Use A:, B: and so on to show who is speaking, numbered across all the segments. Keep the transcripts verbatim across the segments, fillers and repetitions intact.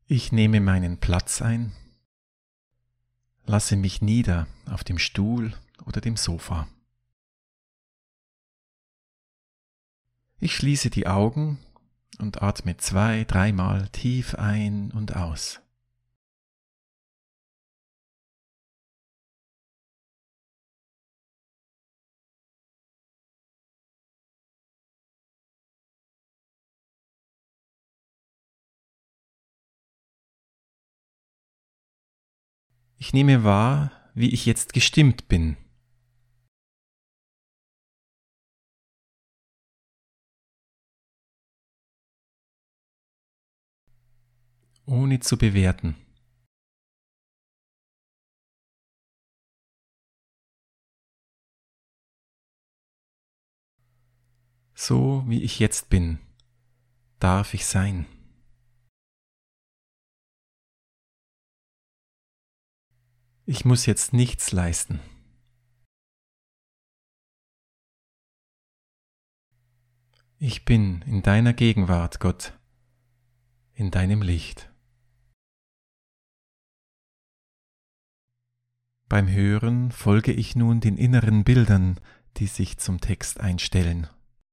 A: Ich nehme meinen Platz ein, lasse mich nieder auf dem Stuhl oder dem Sofa. Ich schließe die Augen und atme zwei, dreimal tief ein und aus. Ich nehme wahr, wie ich jetzt gestimmt bin. Ohne zu bewerten. So wie ich jetzt bin, darf ich sein. Ich muss jetzt nichts leisten. Ich bin in deiner Gegenwart, Gott, in deinem Licht. Beim Hören folge ich nun den inneren Bildern, die sich zum Text einstellen.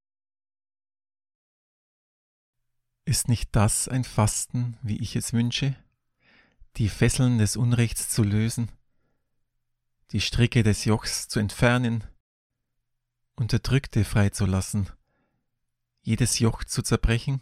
A: Ist nicht das ein Fasten, wie ich es wünsche? Die Fesseln des Unrechts zu lösen, die Stricke des Jochs zu entfernen, Unterdrückte freizulassen, jedes Joch zu zerbrechen?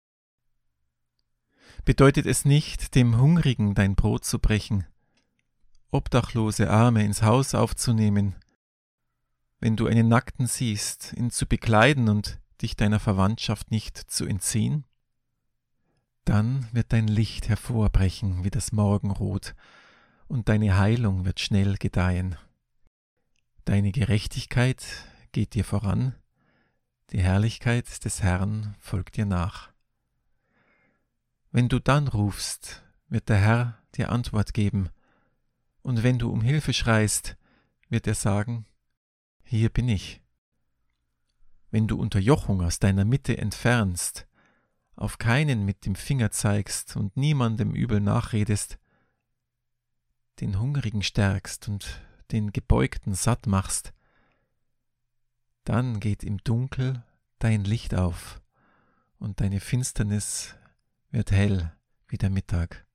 A: Bedeutet es nicht, dem Hungrigen dein Brot zu brechen, obdachlose Arme ins Haus aufzunehmen, wenn du einen Nackten siehst, ihn zu bekleiden und dich deiner Verwandtschaft nicht zu entziehen? Dann wird dein Licht hervorbrechen wie das Morgenrot, und deine Heilung wird schnell gedeihen. Deine Gerechtigkeit geht dir voran, die Herrlichkeit des Herrn folgt dir nach. Wenn du dann rufst, wird der Herr dir Antwort geben, und wenn du um Hilfe schreist, wird er sagen, hier bin ich. Wenn du Unterjochung aus deiner Mitte entfernst, auf keinen mit dem Finger zeigst und niemandem übel nachredest, den Hungrigen stärkst und den Gebeugten satt machst, dann geht im Dunkel dein Licht auf und deine Finsternis wird hell wie der Mittag.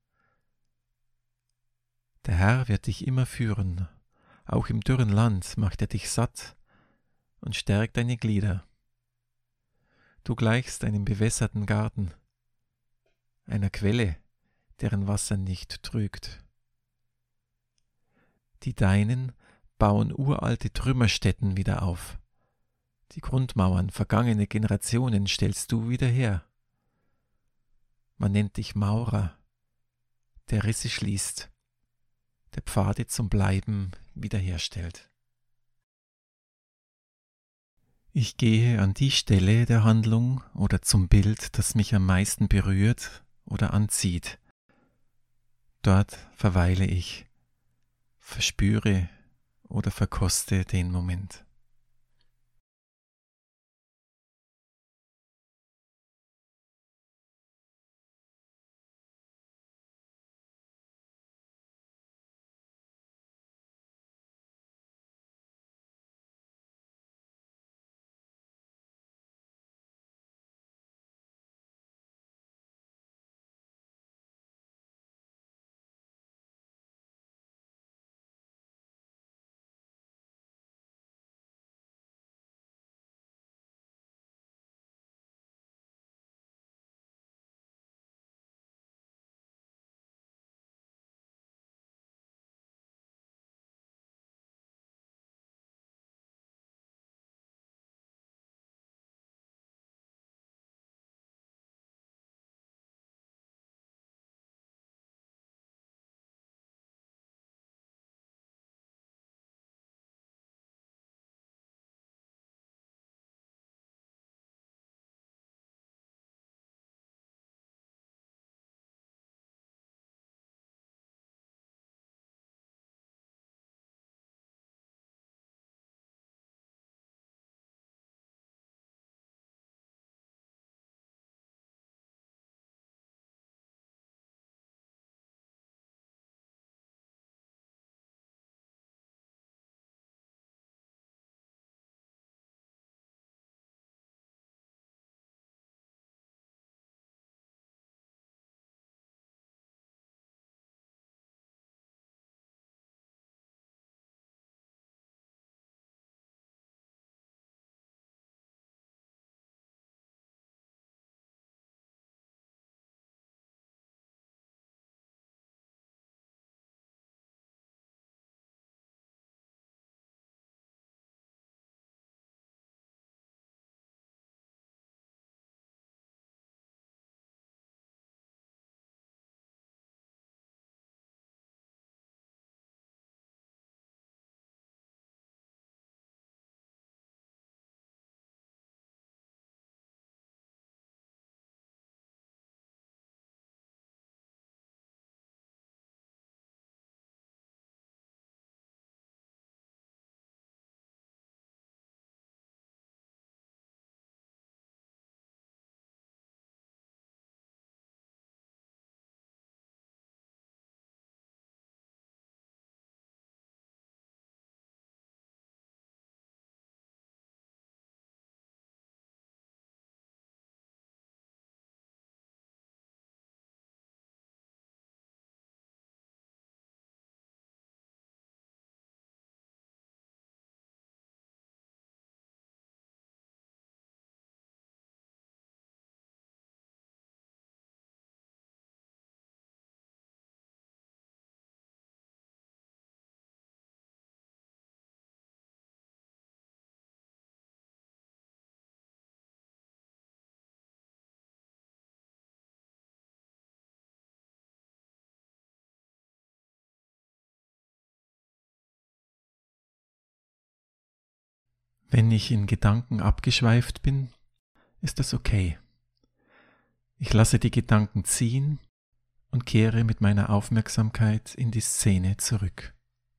A: Der Herr wird dich immer führen, auch im dürren Land macht er dich satt und stärkt deine Glieder. Du gleichst einem bewässerten Garten, einer Quelle, deren Wasser nicht trügt. Die Deinen bauen uralte Trümmerstätten wieder auf. Die Grundmauern vergangener Generationen stellst du wieder her. Man nennt dich Maurer, der Risse schließt, der Pfade zum Bleiben wiederherstellt. Ich gehe an die Stelle der Handlung oder zum Bild, das mich am meisten berührt oder anzieht. Dort verweile ich, verspüre oder verkoste den Moment. Wenn ich in Gedanken abgeschweift bin, ist das okay. Ich lasse die Gedanken ziehen und kehre mit meiner Aufmerksamkeit in die Szene zurück.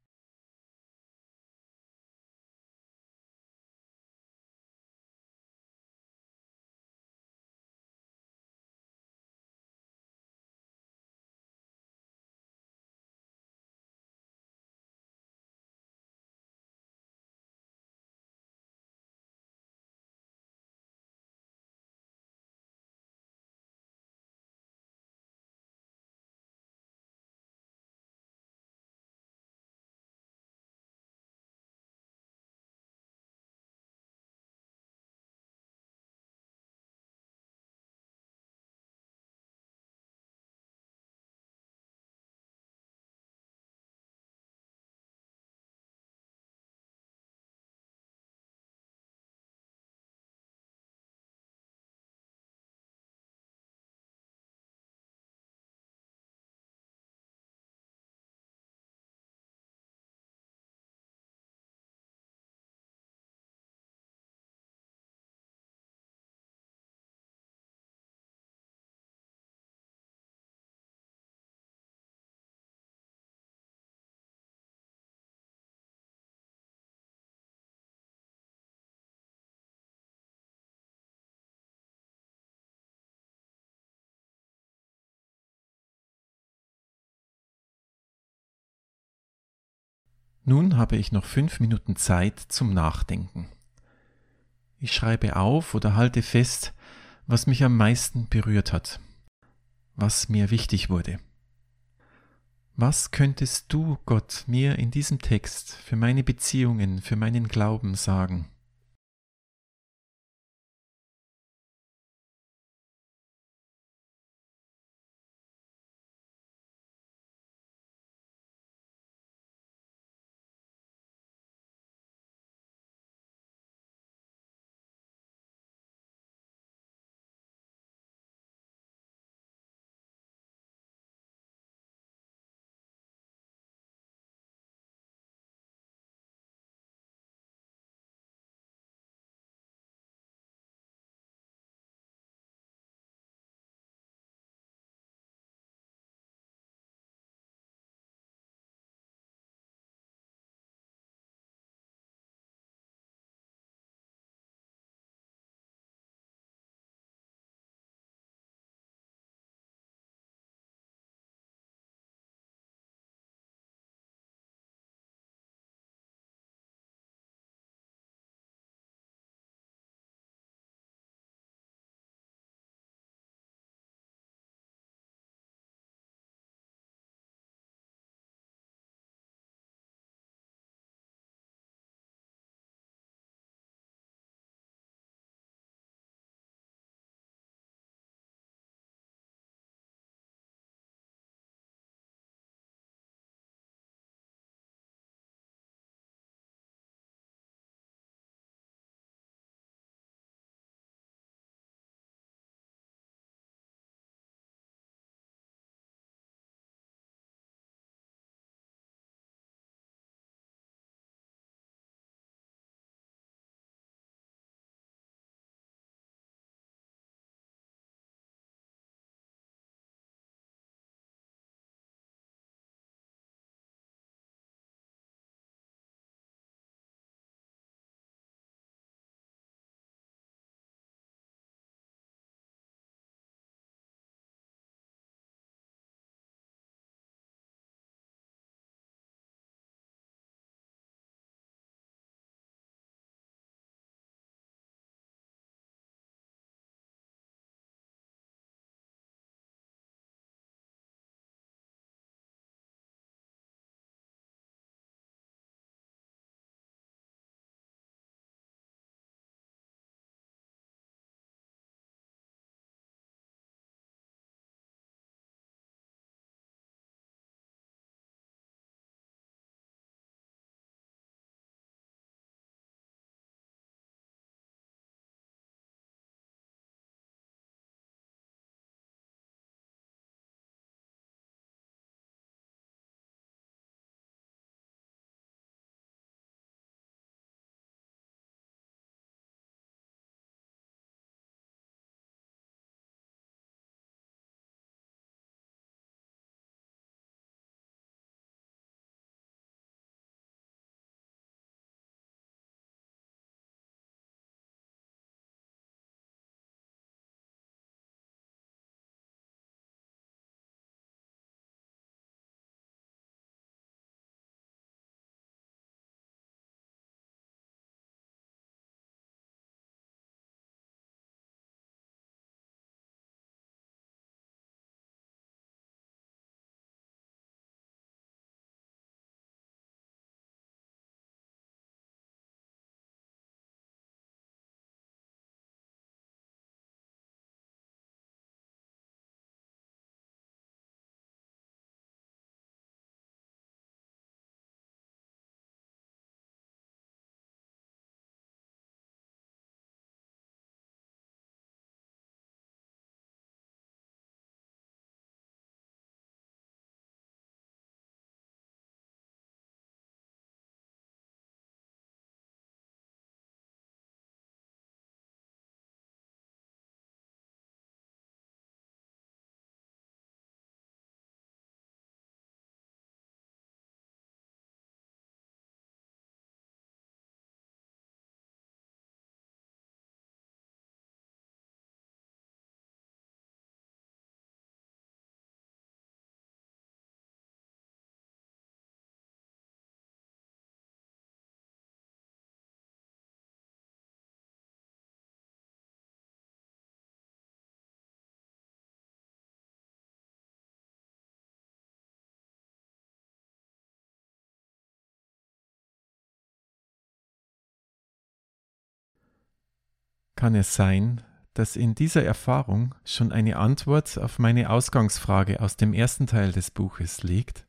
A: Nun habe ich noch fünf Minuten Zeit zum Nachdenken. Ich schreibe auf oder halte fest, was mich am meisten berührt hat, was mir wichtig wurde. Was könntest du, Gott, mir in diesem Text für meine Beziehungen, für meinen Glauben sagen? Kann es sein, dass in dieser Erfahrung schon eine Antwort auf meine Ausgangsfrage aus dem ersten Teil des Buches liegt?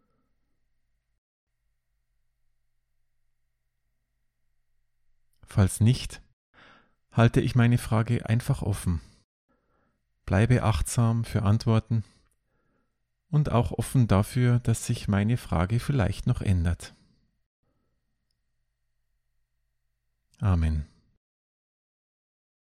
A: Falls nicht, halte ich meine Frage einfach offen. Bleibe achtsam für Antworten und auch offen dafür, dass sich meine Frage vielleicht noch ändert. Amen.